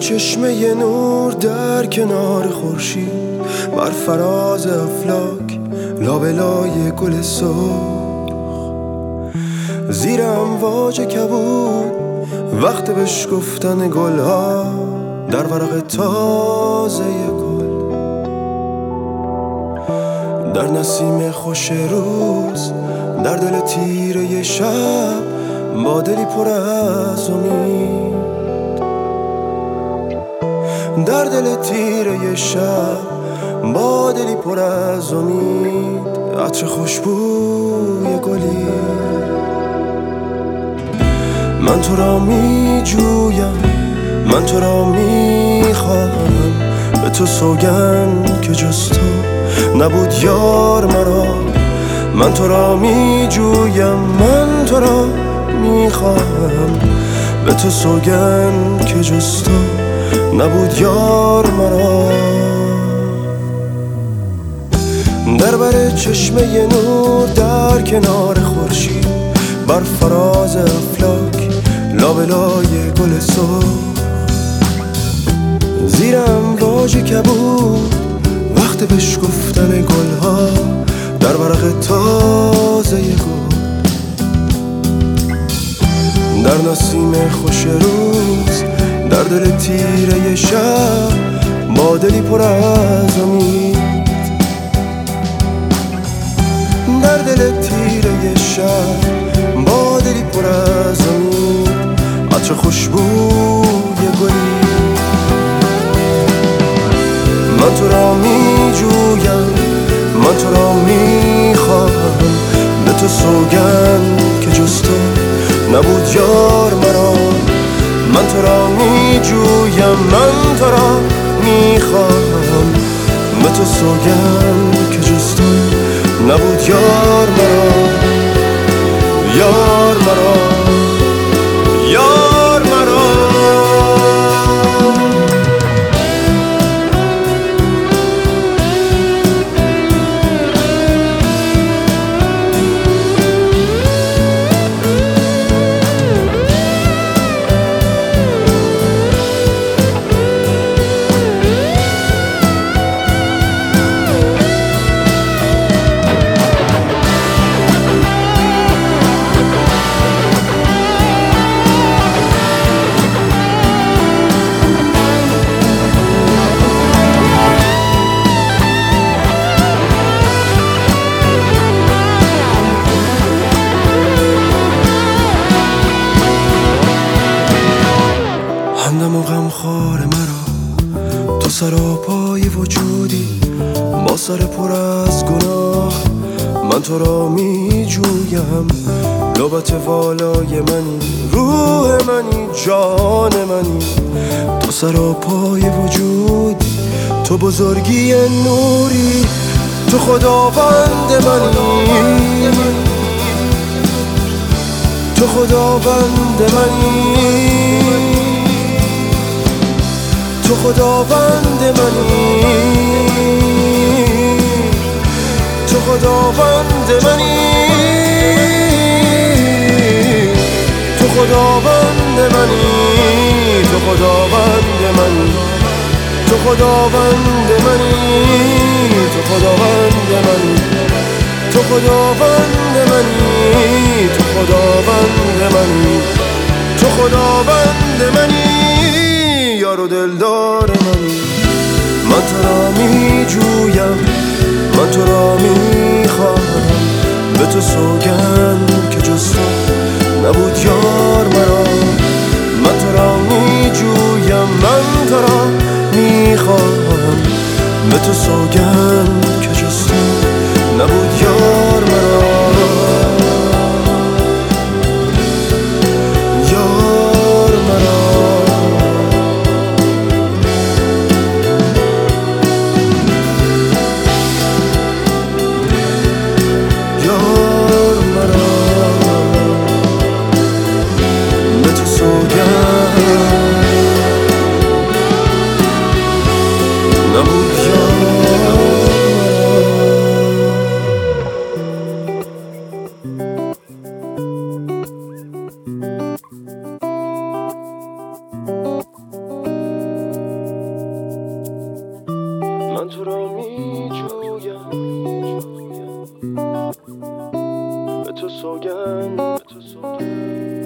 چشمه نور در کنار خورشید، بر فراز افلاک لابلای گل سرخ، زیر امواج کبود وقت بشکفتن گلها در ورق تازه گل، در نسیم خوش روز، در دل تیره شب، با دلی پر از امید، در دل تیره شب، با دلی پر از امید، عطر خوشبوی گلی. من تو را می جویم، من تو را می خواهم، به تو سوگند که جز تو نبود یار مرا. من تو را می جویم، من تو را می خواهم، به تو سوگند که جز تو نبود یار مرا. در بر چشمه نور در کنار خورشید، بر فراز افلاک لابلای گل سرخ، زیر امواج کبود وقت بشکفتن گلها در ورق تازه گل، در نسیم خوش روز، در دل تیره شب، با دلی پر از امید، در دل تیره شب، با دلی پر از امید، عطر خوشبوی گلی. من تو را می جویم، من تو را می خواهم، به تو سوگند که جز تو نبود یار مرا. من تو را می جویم، من تو را می خواهم، به تو سوگند که جز تو نبود یار مرا، یار مرا، یار مرا. همدم و غمخوار مرا، تو سراپای وجودی با سر پر از گناه. من تو را می جویم، لبت والای منی، روح منی، جان منی، تو سراپای وجودی، تو بزرگی نوری، تو خداوند منی، تو خداوند منی، تو خداوند منی، تو خداوند منی، تو خداوند منی، تو خداوند منی، تو خداوند منی، تو خداوند منی، تو خداوند منی، تو خداوند منی، تو خداوند منی، یار و دلدار منی. من تو را می جویم، من تو را می خواهم، به تو سوگند که جز تو نبود یار مرا. من تو را می جویم، من تو را می خواهم، به تو سوگند که جز تو نبود یار مرا. نبود یار. سوگند